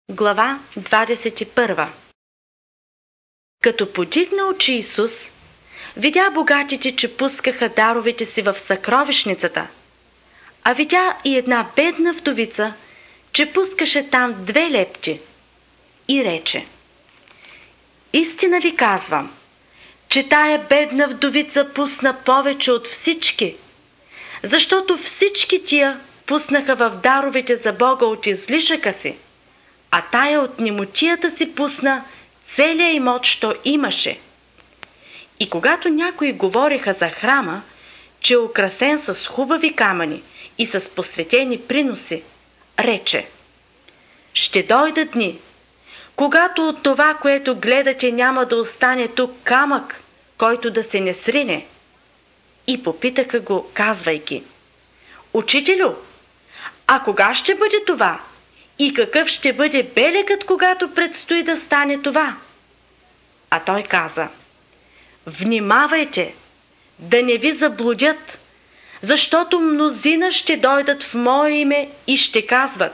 Глава 21. Като подигна очи Исус, видя богатите, че пускаха даровете си в съкровищницата, а видя и една бедна вдовица, че пускаше там 2 лепти, и рече: истина ви казвам, че тая бедна вдовица пусна повече от всички, защото всички тия пуснаха в даровете за Бога от излишъка си, а тая от немотията си пусна целия имот, що имаше. И когато някои говориха за храма, че е украсен с хубави камъни и с посветени приноси, рече: ще дойдат дни, когато от това, което гледате, няма да остане тук камък, който да се не срине. И попитаха го, казвайки: Учителю, а кога ще бъде това? И какъв ще бъде белегът, когато предстои да стане това? А той каза: внимавайте, да не ви заблудят, защото мнозина ще дойдат в мое име и ще казват: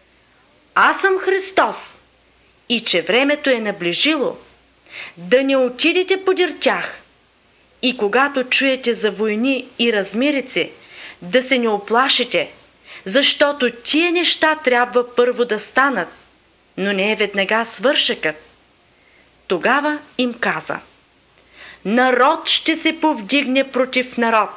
аз съм Христос, и че времето е наближило. Да не отидете подир тях. И когато чуете за войни и размирици, да се не оплашите, защото тия неща трябва първо да станат, но не е веднага свършекът. Тогава им каза: народ ще се повдигне против народ,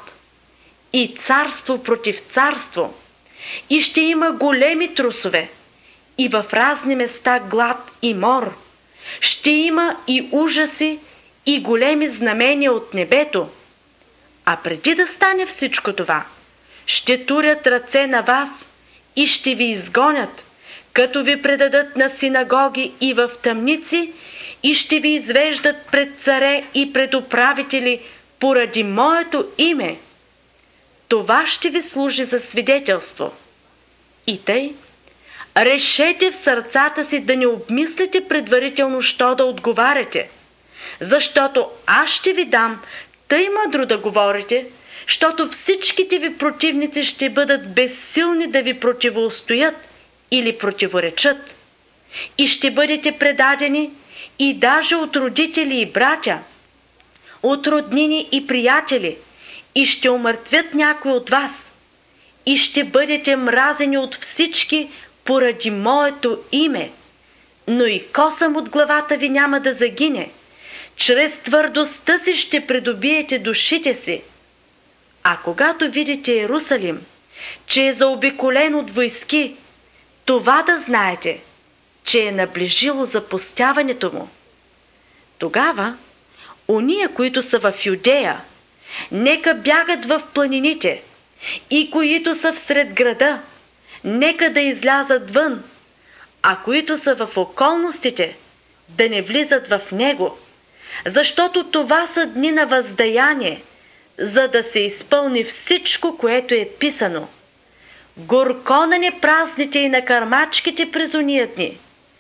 и царство против царство, и ще има големи трусове, и в разни места глад и мор, ще има и ужаси, и големи знамения от небето. А преди да стане всичко това, ще турят ръце на вас и ще ви изгонят, като ви предадат на синагоги и в тъмници, и ще ви извеждат пред царе и пред управители поради моето име. Това ще ви служи за свидетелство. И тъй, решете в сърцата си да не обмислите предварително, що да отговаряте, защото аз ще ви дам тъй мъдро да говорите, защото всичките ви противници ще бъдат безсилни да ви противостоят или противоречат, и ще бъдете предадени и даже от родители и братя, от роднини и приятели, и ще умъртвят някой от вас, и ще бъдете мразени от всички поради моето име, но и косъм от главата ви няма да загине. Чрез твърдостта си ще придобиете душите си. А когато видите Иерусалим, че е заобиколен от войски, това да знаете, че е наближило запустяването му. Тогава ония, които са в Юдея, нека бягат в планините, и които са всред града, нека да излязат вън, а които са в околностите, да не влизат в него, защото това са дни на въздаяние, за да се изпълни всичко, което е писано. Горко на непразните и на кърмачките през ония дни,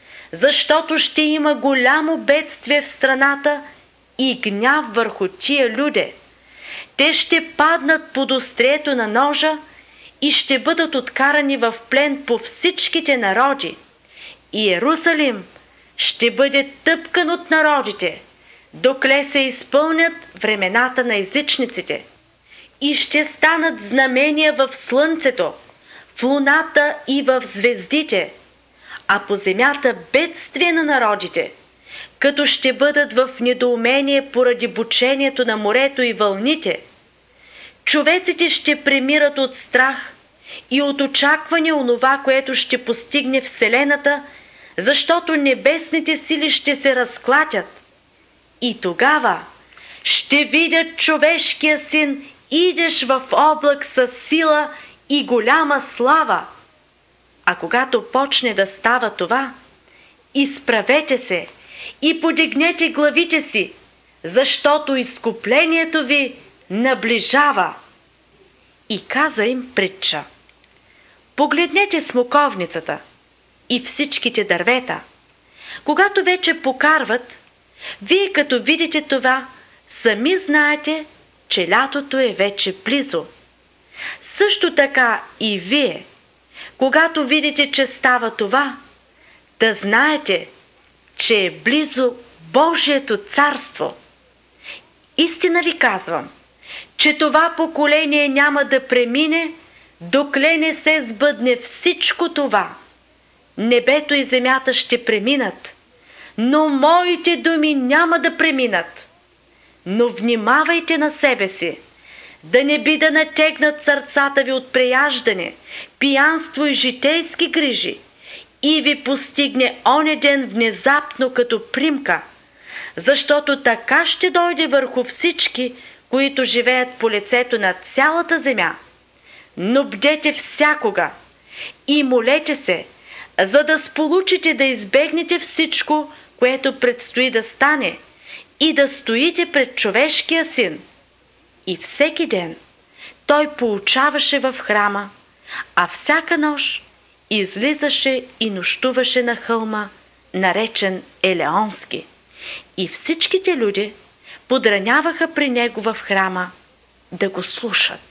защото ще има голямо бедствие в страната и гняв върху тия люде. Те ще паднат под острието на ножа и ще бъдат откарани в плен по всичките народи. И Иерусалим ще бъде тъпкан от народите, докле се изпълнят времената на езичниците, и ще станат знамения в слънцето, в луната и в звездите, а по земята бедствие на народите, като ще бъдат в недоумение поради бучението на морето и вълните. Човеците ще премират от страх и от очакване онова, което ще постигне Вселената, защото небесните сили ще се разклатят. И тогава ще видят човешкия син, идеш в облак с сила и голяма слава. А когато почне да става това, изправете се и подигнете главите си, защото изкуплението ви наближава. И каза им притча: погледнете смоковницата и всичките дървета. Когато вече покарват, вие като видите това, сами знаете, че лятото е вече близо. Също така и вие, когато видите, че става това, да знаете, че е близо Божието царство. Истина ви казвам, че това поколение няма да премине, докле не се сбъдне всичко това. Небето и земята ще преминат, но моите думи няма да преминат. Но внимавайте на себе си, да не би да натегнат сърцата ви от преяждане, пиянство и житейски грижи и ви постигне оня ден внезапно като примка, защото така ще дойде върху всички, които живеят по лицето на цялата земя. Но бдете всякога и молете се, за да сполучите да избегнете всичко, което предстои да стане, и да стоите пред човешкия син. И всеки ден той поучаваше в храма, а всяка нощ излизаше и нощуваше на хълма, наречен Елеонски. И всичките люди подраняваха при него в храма да го слушат.